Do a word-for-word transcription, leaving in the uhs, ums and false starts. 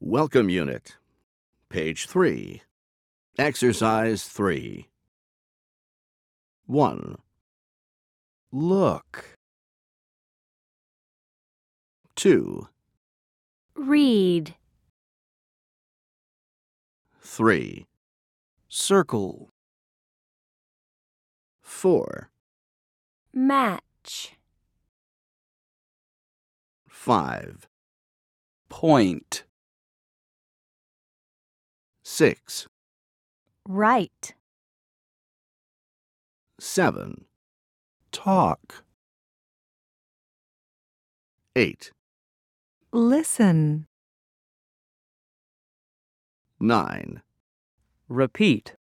Welcome Unit. Page three. Exercise three. one. Look. two. Read. three. Circle. four. Match. five. Point. six. Write. seven. Talk. eight. Listen. nine. Repeat.